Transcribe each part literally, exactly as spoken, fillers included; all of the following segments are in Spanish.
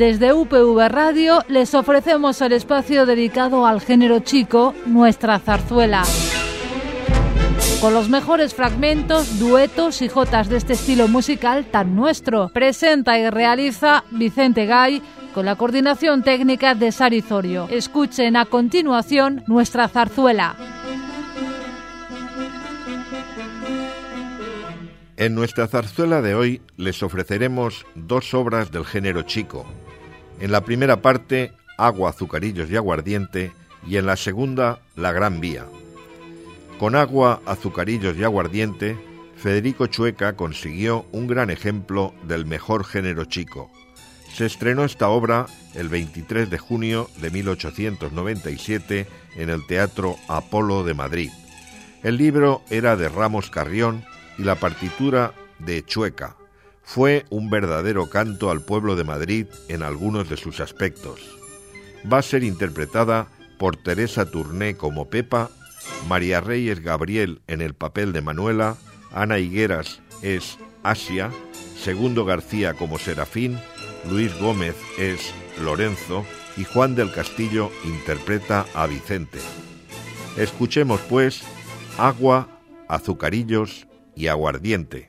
Desde U P V Radio les ofrecemos el espacio dedicado al género chico, Nuestra Zarzuela. Con los mejores fragmentos, duetos y jotas de este estilo musical tan nuestro. Presenta y realiza Vicente Gay, con la coordinación técnica de Sari Zorio. Escuchen a continuación Nuestra Zarzuela. En Nuestra Zarzuela de hoy les ofreceremos dos obras del género chico. En la primera parte, Agua, Azucarillos y Aguardiente, y en la segunda, La Gran Vía. Con Agua, Azucarillos y Aguardiente, Federico Chueca consiguió un gran ejemplo del mejor género chico. Se estrenó esta obra el veintitrés de junio de mil ochocientos noventa y siete en el Teatro Apolo de Madrid. El libro era de Ramos Carrión y la partitura de Chueca. Fue un verdadero canto al pueblo de Madrid en algunos de sus aspectos. Va a ser interpretada por Teresa Turné como Pepa, María Reyes Gabriel en el papel de Manuela, Ana Higueras es Asia, Segundo García como Serafín, Luis Gómez es Lorenzo y Juan del Castillo interpreta a Vicente. Escuchemos pues Agua, Azucarillos y Aguardiente.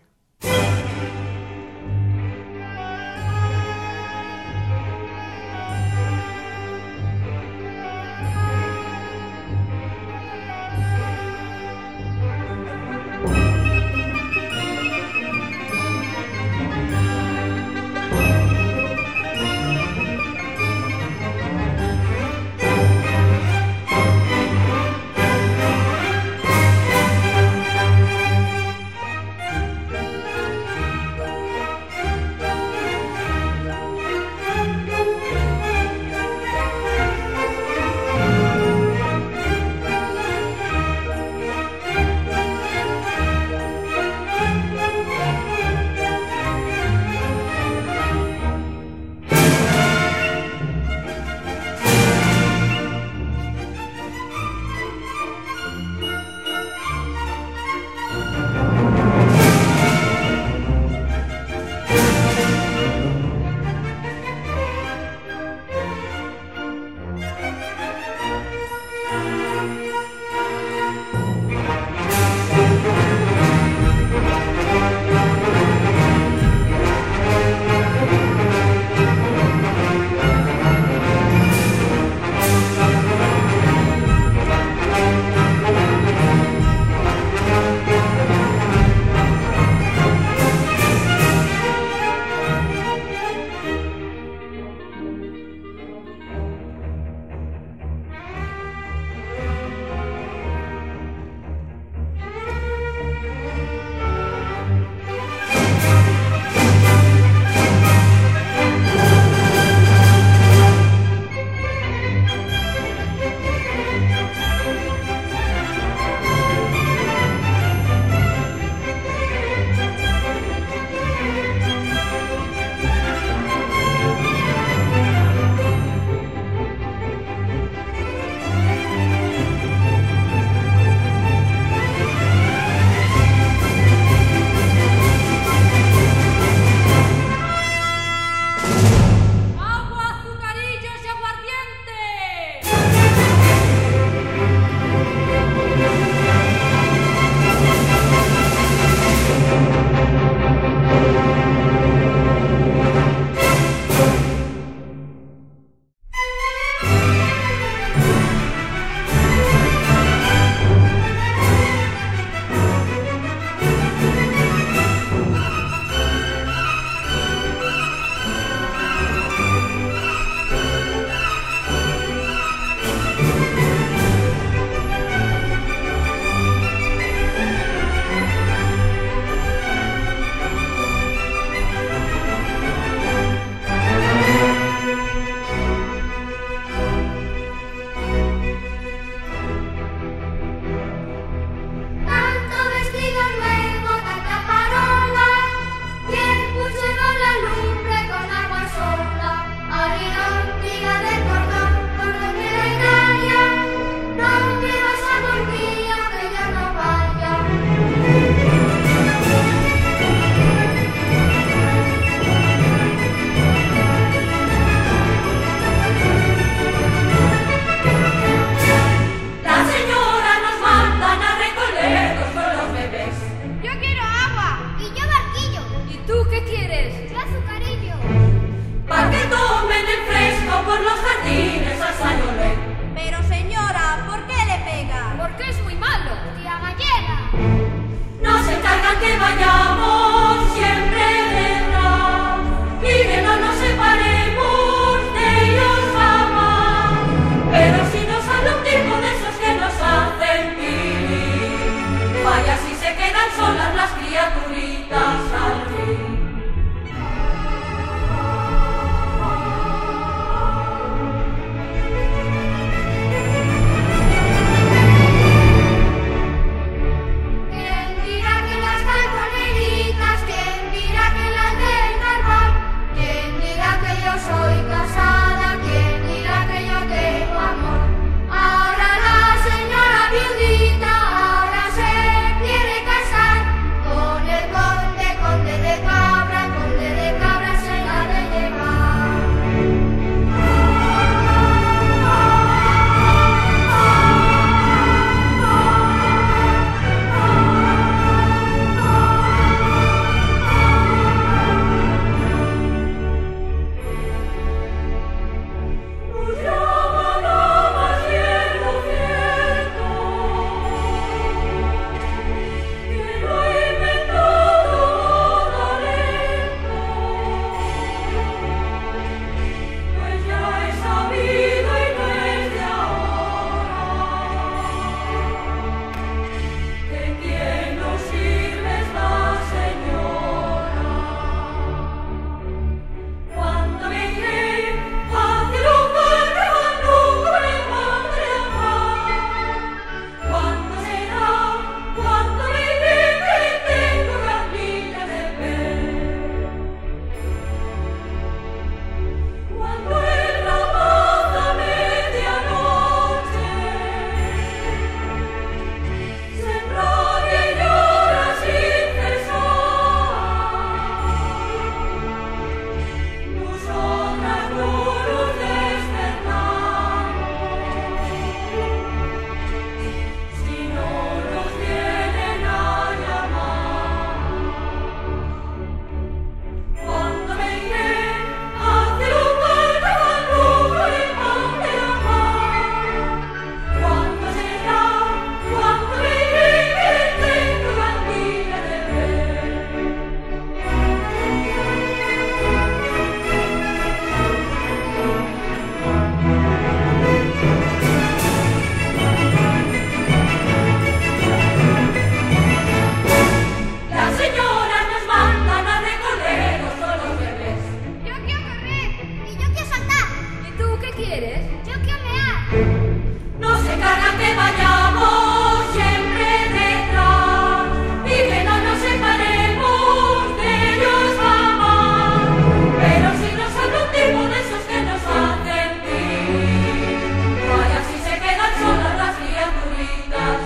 No se carga que vayamos siempre detrás y que no nos separemos de ellos jamás. Pero si nos habla un tipo de esos que nos hacen vivir, vaya si se quedan solas las criaturitas.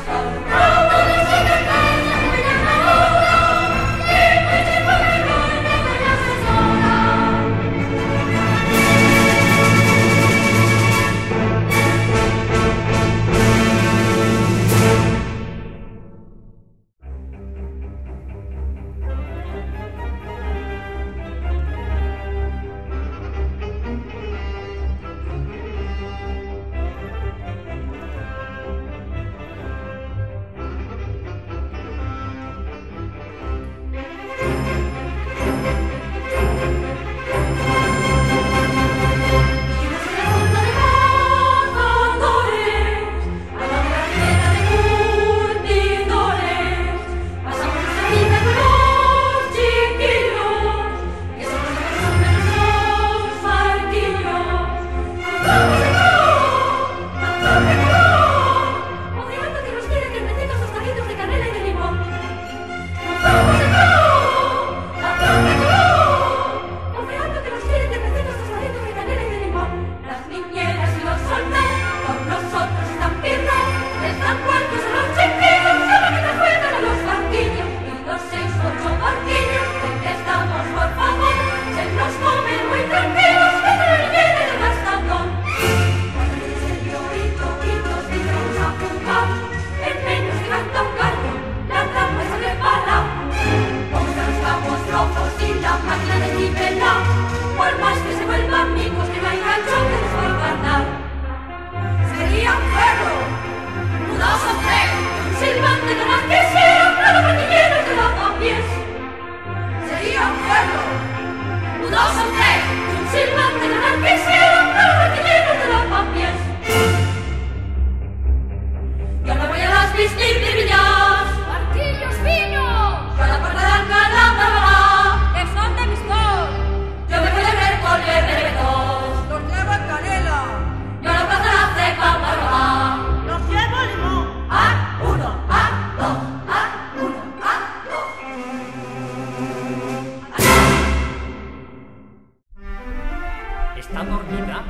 ¿Está dormida?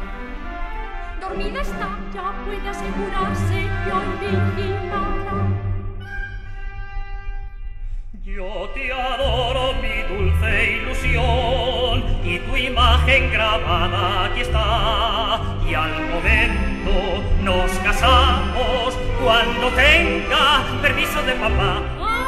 Dormida está, ya puede asegurarse que hoy vigilará. Yo te adoro, mi dulce ilusión, y tu imagen grabada aquí está. Y al momento nos casamos cuando tenga permiso de papá.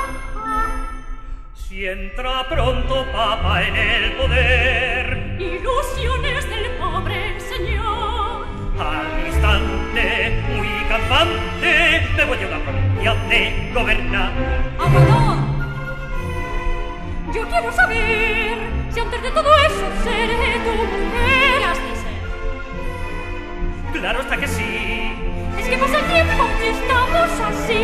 Si entra pronto papá en el poder, ilusiones del pobre señor. Al instante, muy campante, me voy a una provincia de gobernar. ¡Amador! Yo quiero saber si antes de todo eso seré tu mujer. ¿Qué has de ser? Claro está que sí. Es que pasa el tiempo y estamos así.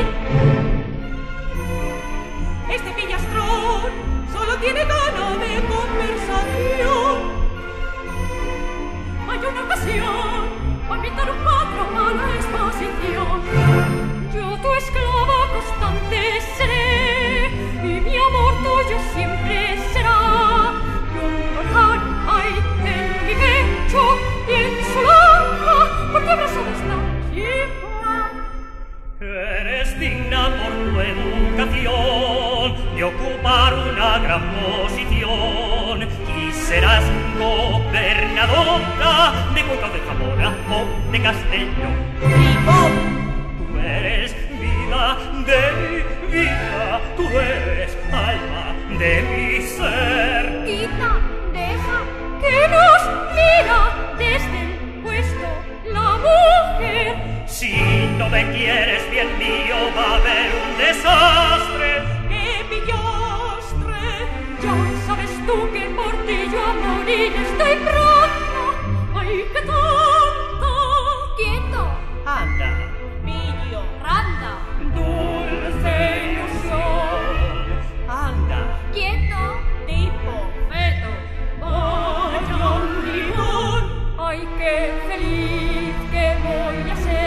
Este pillastrón solo tiene gana de conversación. Hay una ocasión para invitar un patrón a la exposición. Yo tu esclava constante seré y mi amor tuyo siempre será. Y un volcán hay en mi pecho y en su lengua porque abrazado está tierra. Eres digna por tu educación de ocupar una gran posición y serás gobernadora de Cuenca de Zamora o de Castellón. Tú eres vida de mi vida, tú eres alma de mi ser. Quita, deja que nos mira desde el puesto la mujer. Si no me quieres bien mío va a haber un desastre. ¡Qué pillastre! Ya sabes tú que por ti yo a morir estoy pronta. ¡Ay, qué tonto! ¡Quieto! Anda, Pillo, randa. dulce ilusión. Anda, ¡Quieto! Tipo, feto. ¡Vaya un limón! ¡Ay, qué feliz que voy a ser!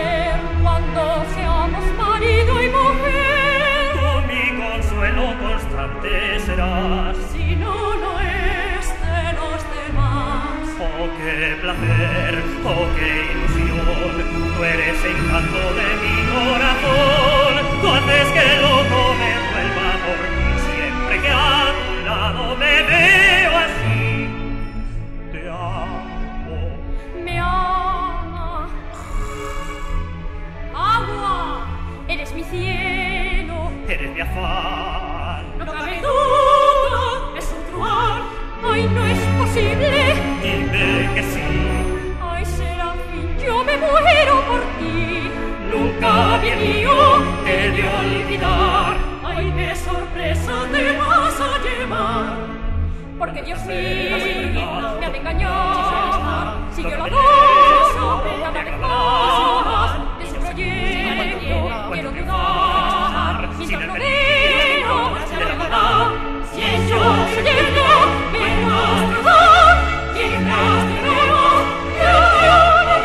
qué placer, oh qué ilusión, tú eres encanto de mi corazón, tú haces que loco me vuelva por ti, siempre que a tu lado me veo así, te amo. Me ama. Agua, eres mi cielo. Eres mi afán. No cabe duda, es un truán. Ay, no es posible. Dime que sí. Ay, Serafín, yo me muero por ti. Nunca, bien mío, he de olvidar. Ay, qué sorpresa te vas a llevar. Porque Dios mío, me han engañado. Si yo lo adoro, cada vez más. De su proyecto quiero dudar. Mientras no veo la verdad. Si ello se llega, me vas a dudar. Mientras te veo, yo te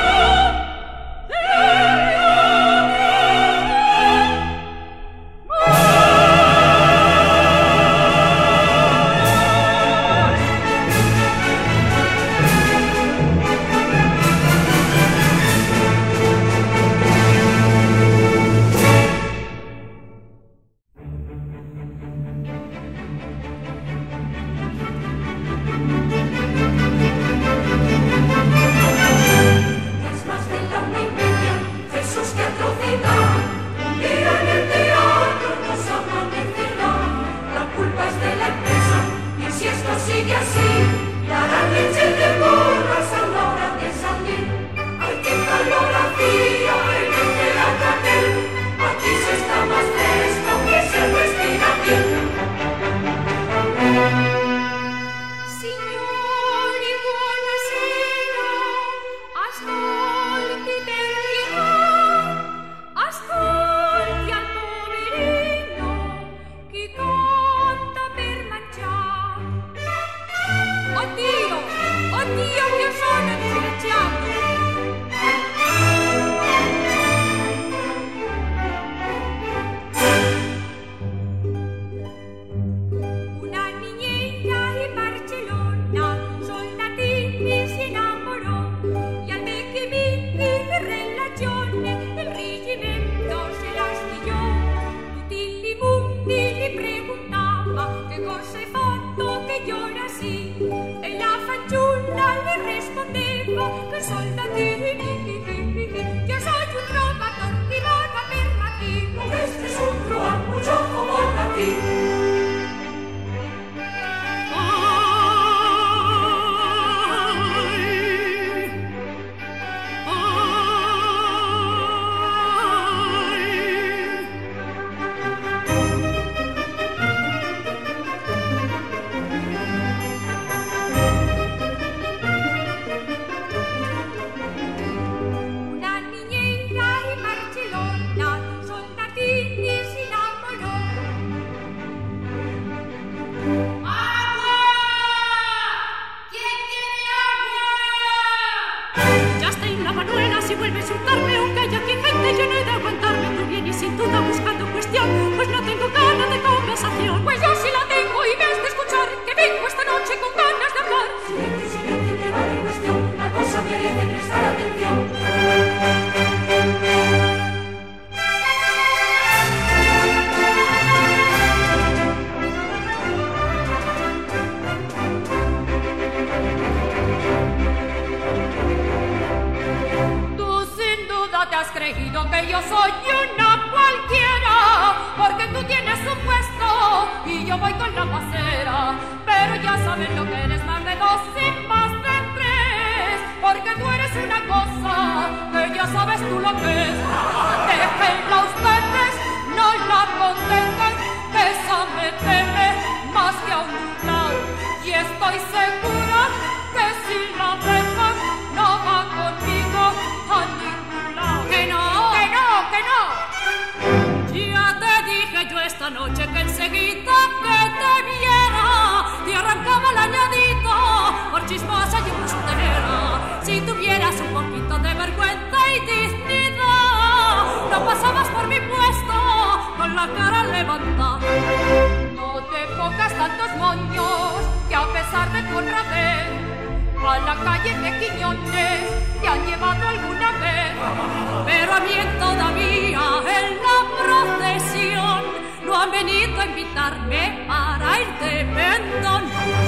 No te pongas tantos moños, que a pesar de tu honradez, a la calle de Quiñones te han llevado alguna vez, pero a mí todavía en la procesión no han venido a invitarme para ir de pendón.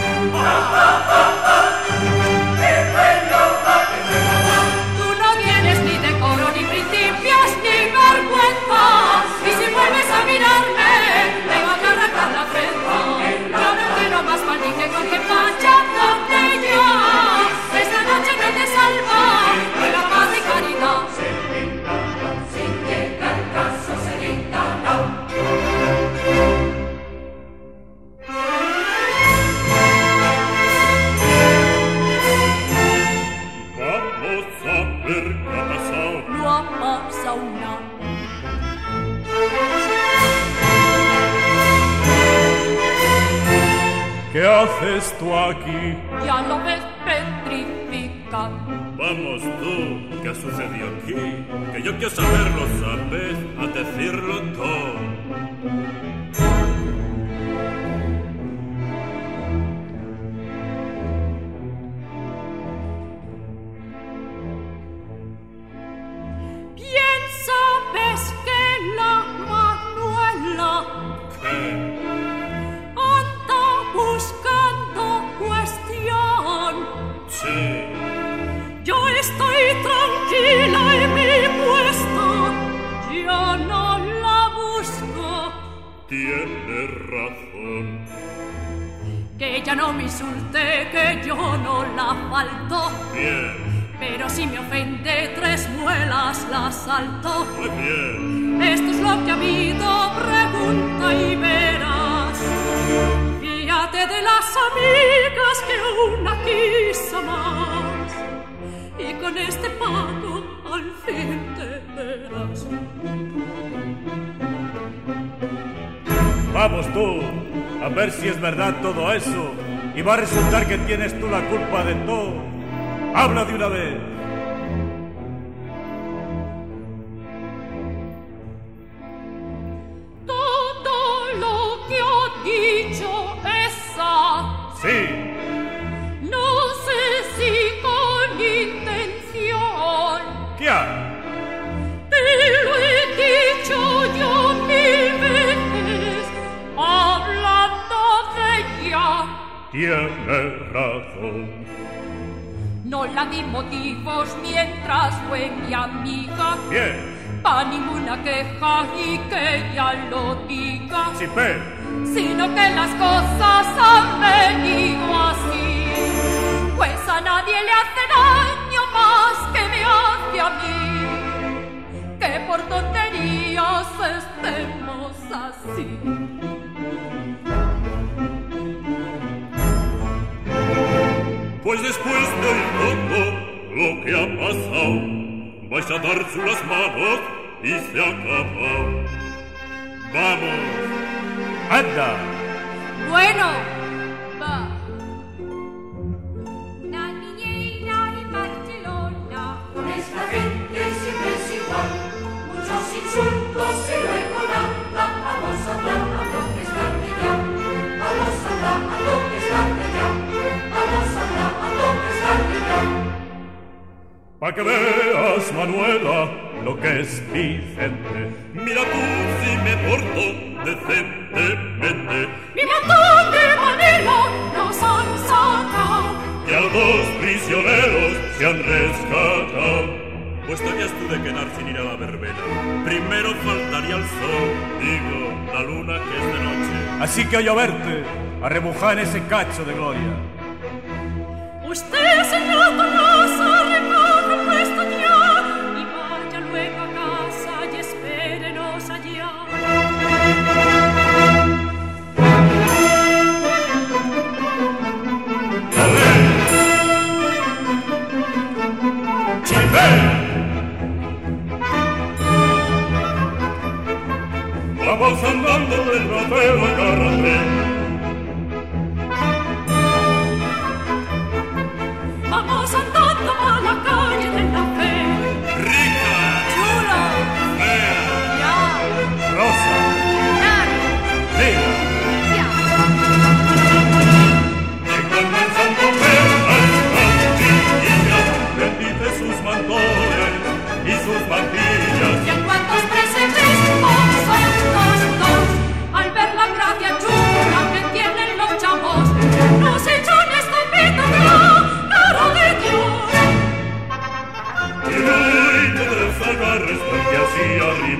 Tú no tienes ni decoro, ni principios, ni vergüenza, y si vuelves a mirarme te voy a arrancar la frente. Yo no quiero más maldije con que fallándote yo. Esta noche no te salva de la paz y caridad. Sin llegar al caso, señorita, no. ¿Qué haces tú aquí? Ya lo ves, petrifica. Vamos tú, ¿qué sucedió aquí? Que yo quiero saberlo, ¿sabes? A decirlo todo. Bien sabes que la Manuela ¿Qué? buscando cuestión. Sí. Yo estoy tranquila en mi puesto, yo no la busco. Tienes razón. Que ella no me insulte, que yo no la falto. Bien. Pero si me ofende tres muelas la salto. Muy bien. Esto es lo que ha habido, pregunta y verás. Fíjate de las amigas que una quiso más, y con este pago al fin te verás. Vamos tú, a ver si es verdad todo eso, y va a resultar que tienes tú la culpa de todo. Habla de una vez. Dicho esa, sí. No sé si con intención. ¿Qué hay? Te lo he dicho yo mil veces, hablando de ella. Tienes razón. No la di motivos mientras fue mi amiga. Bien. Pa' ninguna queja y que ella lo diga. Sí, pero sino que las cosas han venido así, pues a nadie le hace daño más que me hace a mí, que por tonterías estemos así. Pues después de todo lo que ha pasado, vais a darse las manos y se acabó. Vamos. ¡Anda! Bueno, va. Una niñera en Barcelona. Con esta gente siempre es igual, muchos insultos y luego nada. Vamos a hablar, a lo que es tarde ya. Vamos a hablar, a lo que es tarde ya. Vamos a hablar, a lo que es tarde ya. Pa' que veas, Manuela, lo que es Vicente. Mira tú si me porto decentemente. Mi montón de Manila nos han sacado. Y a los dos prisioneros se han rescatado. Pues tenías tú de quedar sin ir a la verbena. Primero faltaría el sol, digo, la luna que es de noche. Así que a lloverte, a rebujar en ese cacho de gloria. Usted, señor Tomasa, recoge puesto ya y vaya luego a casa y espérenos allá. Vamos andando del rapero a carretera. Vamos andando a la calle de la fe. Rica, Chula, fea, ya, Rosa, Nari, negra, ya. y cuando el santo pega al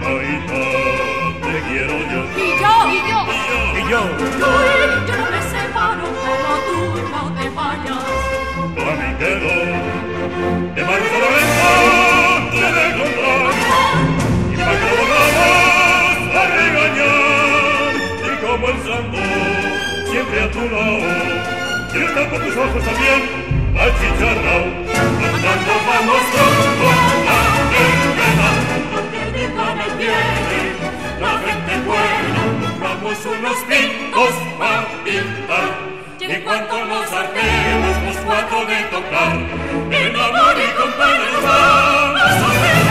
Paita, te quiero yo. Y yo, y yo, Y yo, tú y yo no me separo como tú no te vayas. A mí quedó de marzo la venta se de encontrar. Y pa' que lo volvamos a regañar. Y como el santo, siempre a tu lado. Y está por tus ojos también, achicharrao. Andando vamos con la enfermedad. Porque el viejo me tiene, La gente buena, compramos unos pintos para pintar. Y en cuanto nos hartemos, los cuatro de tocar, en amor y compañía nos vamos a ver.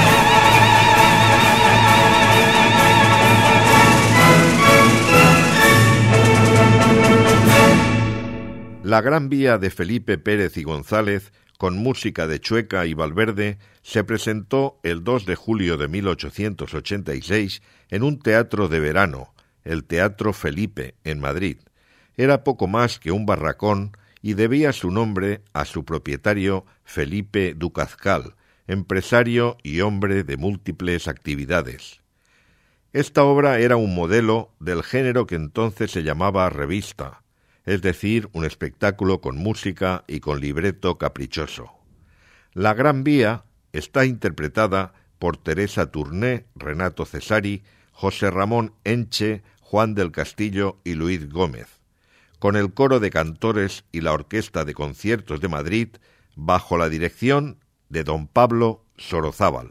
La Gran Vía de Felipe Pérez y González, con música de Chueca y Valverde, se presentó el dos de julio de mil ochocientos ochenta y seis en un teatro de verano, el Teatro Felipe, en Madrid. Era poco más que un barracón y debía su nombre a su propietario Felipe Ducazcal, empresario y hombre de múltiples actividades. Esta obra era un modelo del género que entonces se llamaba revista, es decir, un espectáculo con música y con libreto caprichoso. La Gran Vía está interpretada por Teresa Tourné, Renato Cesari, José Ramón Enche, Juan del Castillo y Luis Gómez, con el coro de cantores y la Orquesta de Conciertos de Madrid, bajo la dirección de don Pablo Sorozábal.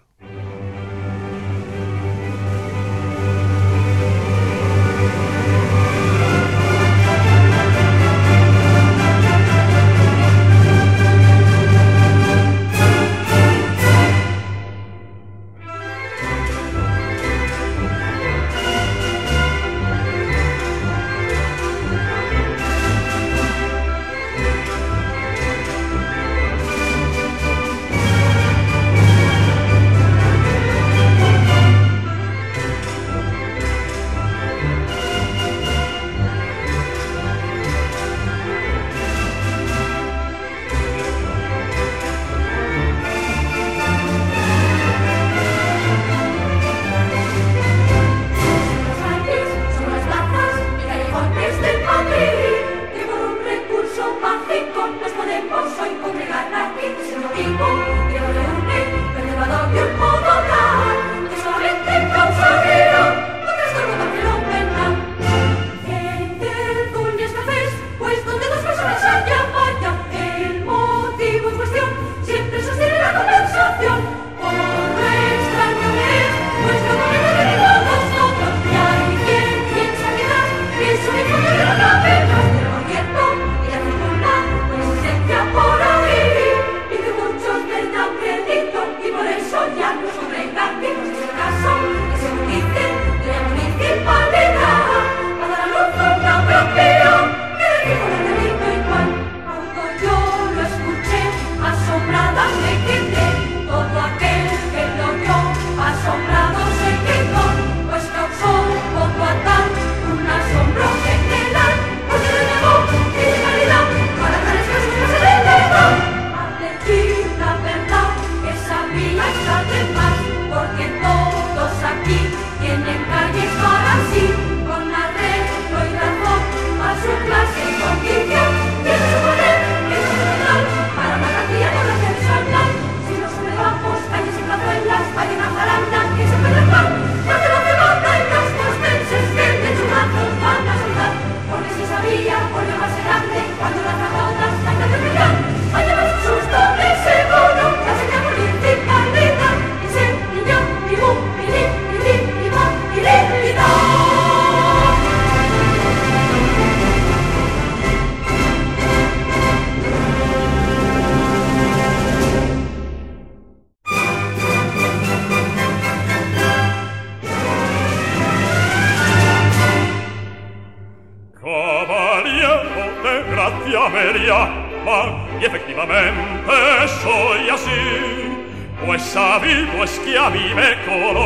Y efectivamente soy así, pues sabido es que a mí me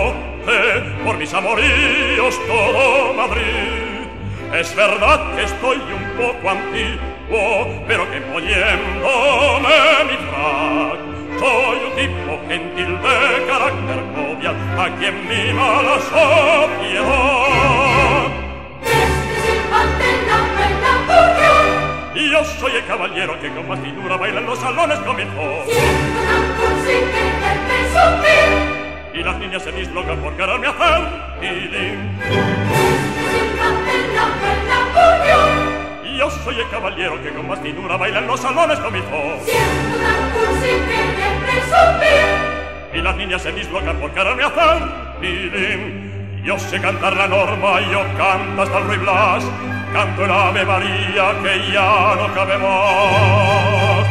conoce por mis amoríos todo Madrid. Es verdad que estoy un poco antiguo, pero que poniéndome mi frac Soy un tipo gentil de carácter jovial, a quien mima la sociedad. Este silbante la buena purión. Y yo soy el caballero que con más finura baila en los salones comenzó. Siendo tan cursi que de presumir. Y las niñas se dislocan por quererme hacer tilín. Este silbante la buena purión. Y yo soy el caballero que con más finura baila en los salones comenzó. Siendo tan cursi que de presumir. Y las niñas se dislocan por quererme hacer tilín. Yo sé cantar la norma, yo canto hasta el Ruy Blas. Canto el Ave María que ya no cabe más.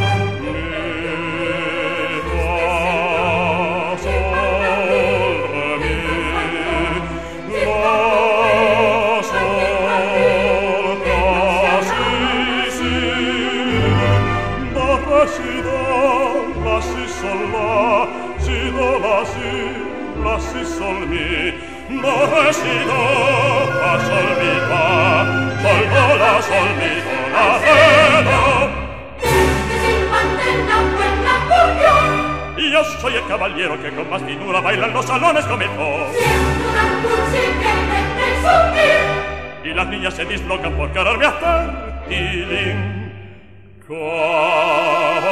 Mi, fa, sol, re, mi, la, sol, la, si, si. Da, re, si, do, la, si, sol, la, si, do, la, si, la, si, sol, mi. Do, re, si, do, fa, sol, mi, fa. Sol, do, la, sol, mi, do, la, re, do. Este silbante la buena purión. Y yo soy el caballero que con más finura baila en los salones comenzó. Siendo tan cursi que de presumir. Y las niñas se dislocan por quererme hacer tilín. Caballero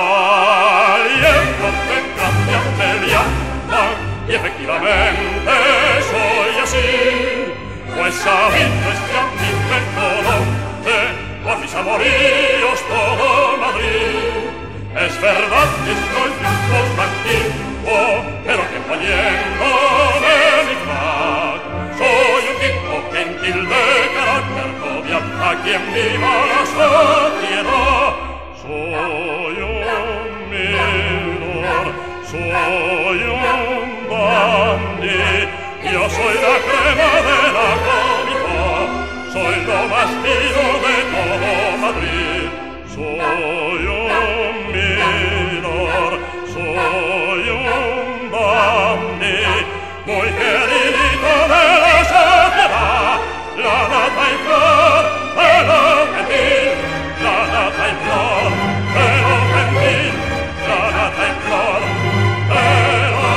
de gracia me llaman. Y efectivamente soy así, pues sabiendo este a mi me conoce por mis amoríos todo Madrid. Es verdad que estoy un poco antiguo, pero que poniéndome mi frac, soy un tipo gentil de carácter jovial, a quien viva la sociedad. Soy un minor, soy un dandy, yo soy la crema de la cómica, soy lo más fino de todo Madrid. Soy un minor, soy un dandy, muy queridito de la sociedad, la nata y flor de lo gentil, la nata y flor de lo gentil, la nata y flor de lo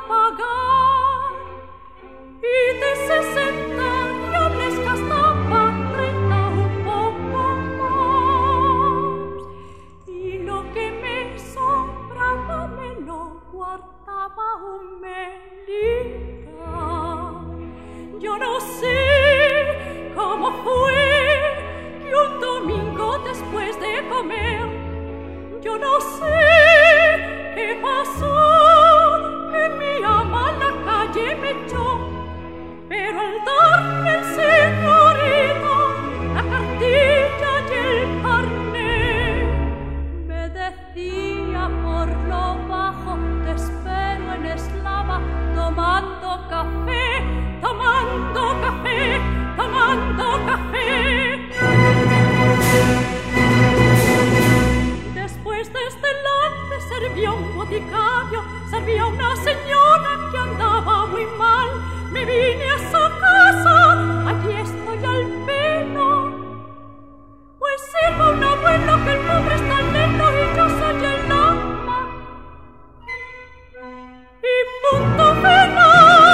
pagar y de sesenta diables gastaban treinta un poco más, y lo que me sobraba me lo guardaba un melita. Yo no sé cómo fue que un domingo después de comer, yo no sé qué pasó, que mi ama a la calle me echó, pero al darme el señorito la cartilla y el carnet, me decía por lo bajo: te espero en Eslava tomando café, tomando café, tomando café. Después de este lance servía un boticario, servía una señora que andaba muy mal. Me vine a su casa, allí estoy al pelo, pues sirva un abuelo que el pobre está lento y yo soy el ama. Y punto final.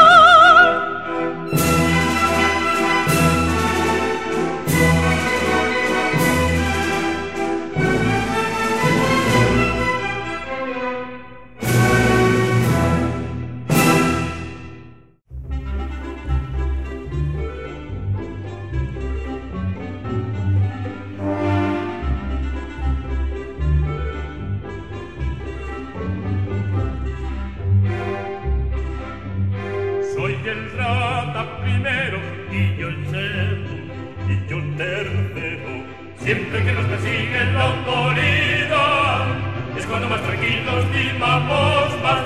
Soy el rata primero, y yo el segundo, y yo el tercero. Siempre que nos persigue la autoridad, es cuando más tranquilos vivamos más.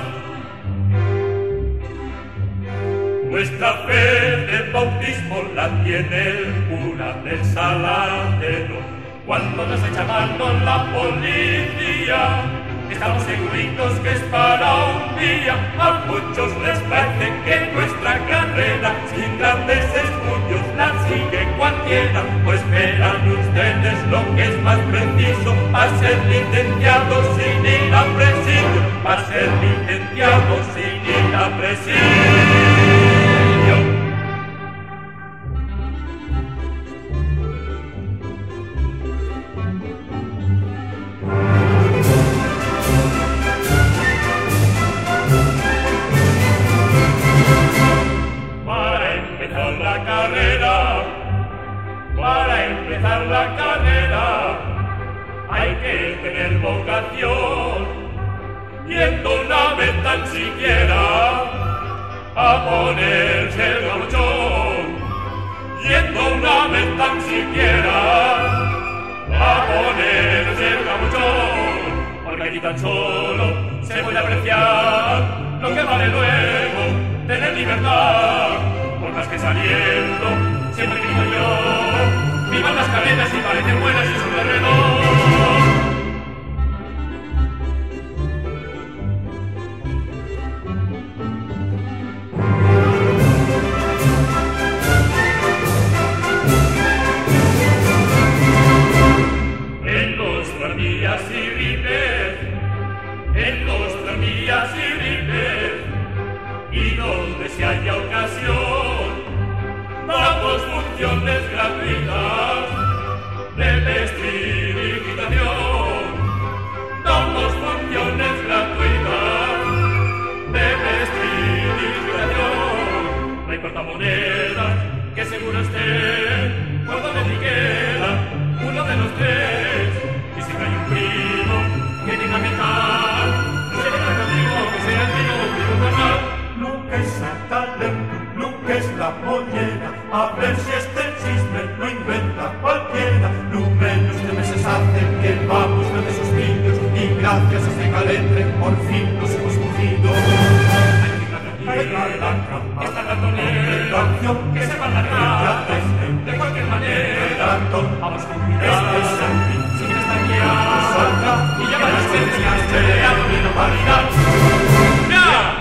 Nuestra fe de bautismo la tiene el cura del Saladero. Cuando nos echa mano la policía, estamos seguritos que es para un día. A muchos les parece que nuestra carrera sin grandes estudios la sigue cualquiera, pues verán ustedes lo que es más preciso para ser licenciado sin ir a presidio, para ser licenciado sin ir a presidio. Para empezar la carrera hay que tener vocación, yendo una vez tan siquiera a ponerse el gauchón, yendo una vez tan siquiera a ponerse el gauchón, porque aquí tan solo se puede apreciar lo que vale luego tener libertad, por más que saliendo siempre grito yo, vivan las carreras y parecen buenas y su alrededor. En los tranvías y ripes, en los tranvías y ripes, y donde se haya ocasión, damos funciones gratuitas de vestidigitación. Damos funciones gratuitas de vestidigitación. No importa monedas, que seguro esté, cuando me queda uno de los tres. Y si no hay un primo que tenga mitad, se le da conmigo que sea el mío, un primo carnal. Lo que es el talento, lo que es la mollera, a ver si este chisme lo inventa cualquiera. Números de meses hacen que vamos ver esos vídeos, y gracias a este calentre por fin nos hemos cogido. Esta canción que se va a largar de cualquier manera. Vamos con cuidado, si quieres estar guiado, y ya varias veces ya has peleado y no validar. ¡Ya!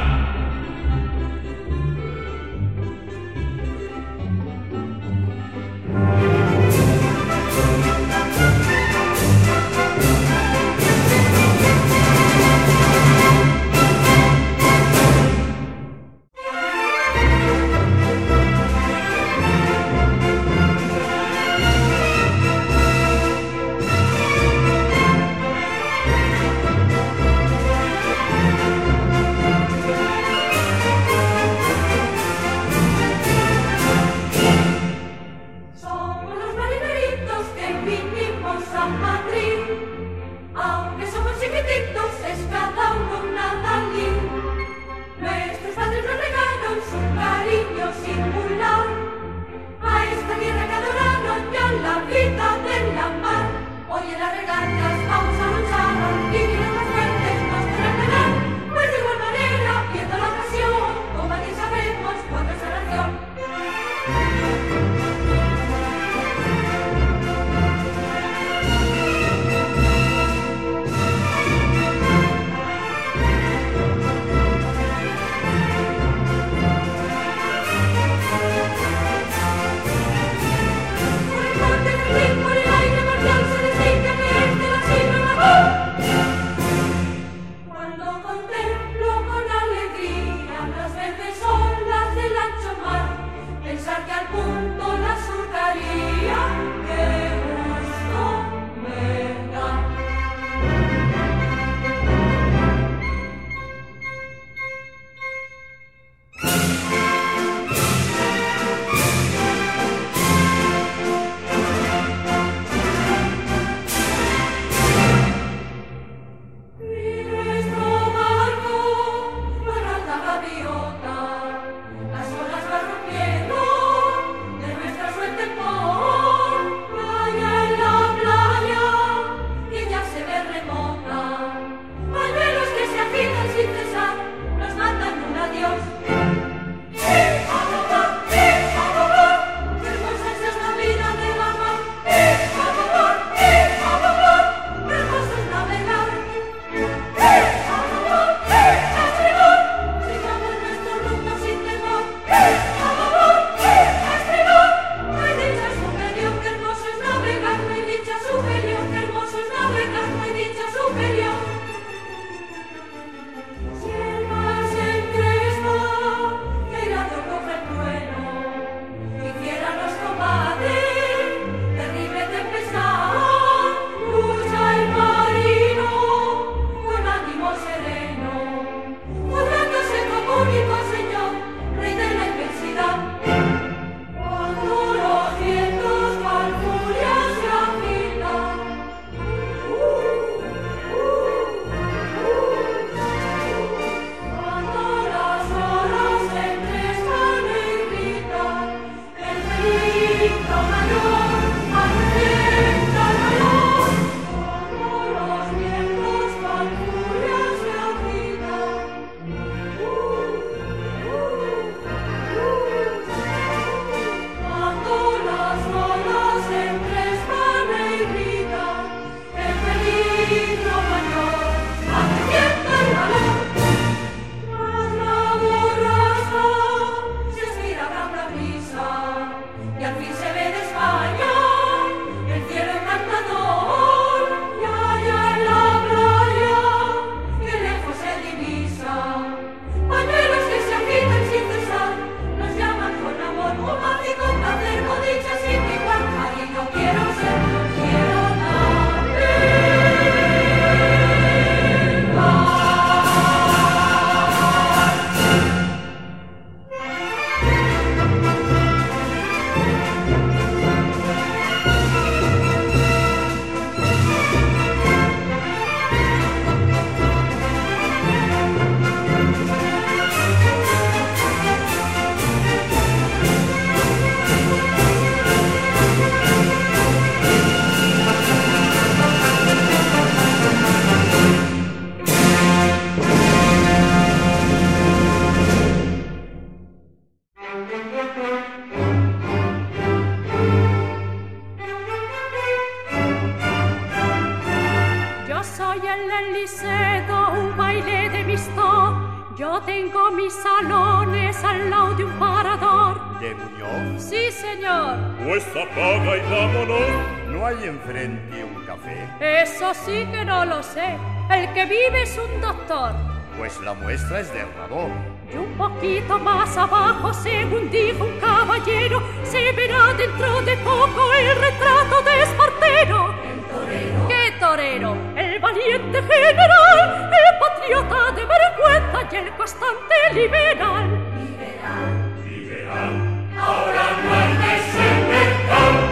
tengo mis salones al lado de un parador. ¿De Muñoz? Sí, señor. Pues apaga y vámonos. ¿No hay enfrente un café? Eso sí que no lo sé. El que vive es un doctor. Pues la muestra es de Radó. Y un poquito más abajo, según dijo un caballero, se verá dentro de poco el retrato de Espartero. El torero. ¿Qué torero? El valiente general, el patriota de vergüenza y el constante liberal. Liberal. Liberal. Ahora no hay desenmercal.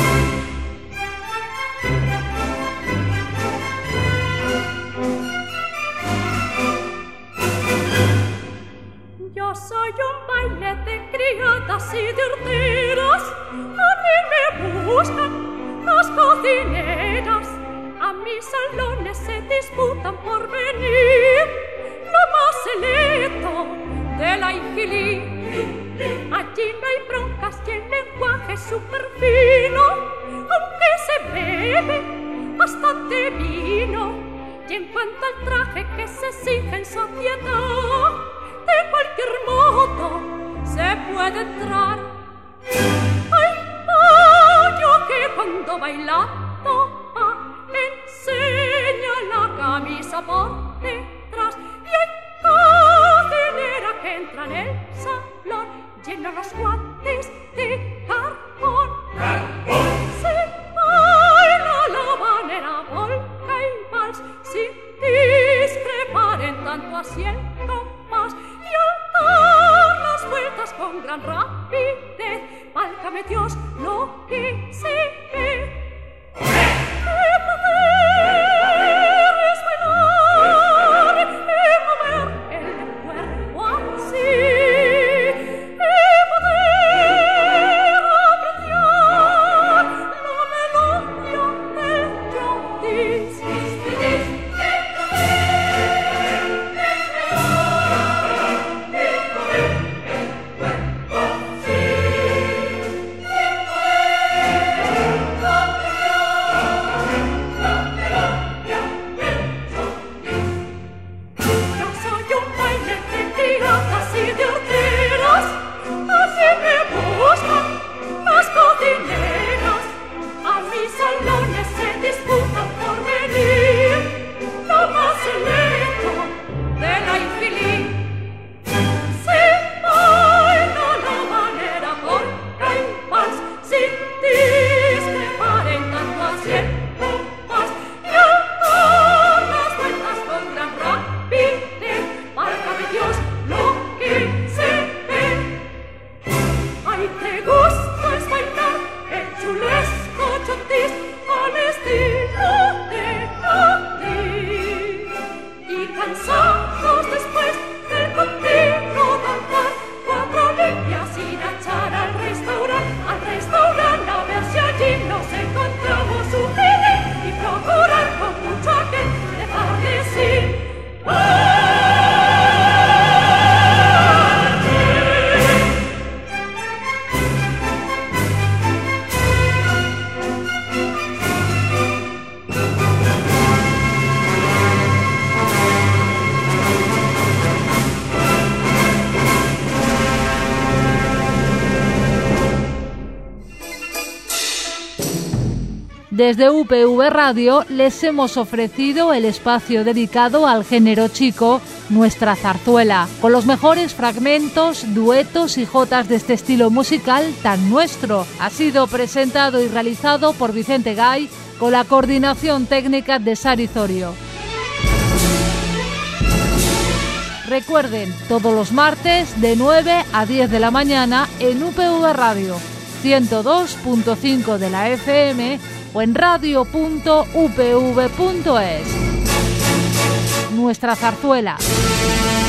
Yo soy un baile de criadas y de horteras. A mí me buscan las cocineras. A mis salones se disputan por venir lo más selecto de la Ingilí. Allí no hay broncas y el lenguaje es súper fino, aunque se bebe bastante vino. Y en cuanto al traje que se exige en sociedad, de cualquier modo se puede entrar. Hay pollo que cuando bailando va, enseña la camisa por detrás. Y hay cocinera que entra en el salón, llena los guantes de carbón. Carbón. Se baila la habanera, polka y vals, sin discrepar en tanto así el compás. Y al dar las vueltas con gran rapidez, válgame Dios lo que se ve. ¡Qué poder es bailar y mover el cuerpo así! ¡Qué poder apreciar la melodia del yodis! Desde U P V Radio les hemos ofrecido el espacio dedicado al género chico, Nuestra Zarzuela, con los mejores fragmentos, duetos y jotas de este estilo musical tan nuestro. Ha sido presentado y realizado por Vicente Gay, con la coordinación técnica de Sari Zorio. Recuerden, todos los martes de nueve a diez de la mañana en U P V Radio, ciento dos punto cinco de la F M o en radio punto u p v punto es. Nuestra Zarzuela.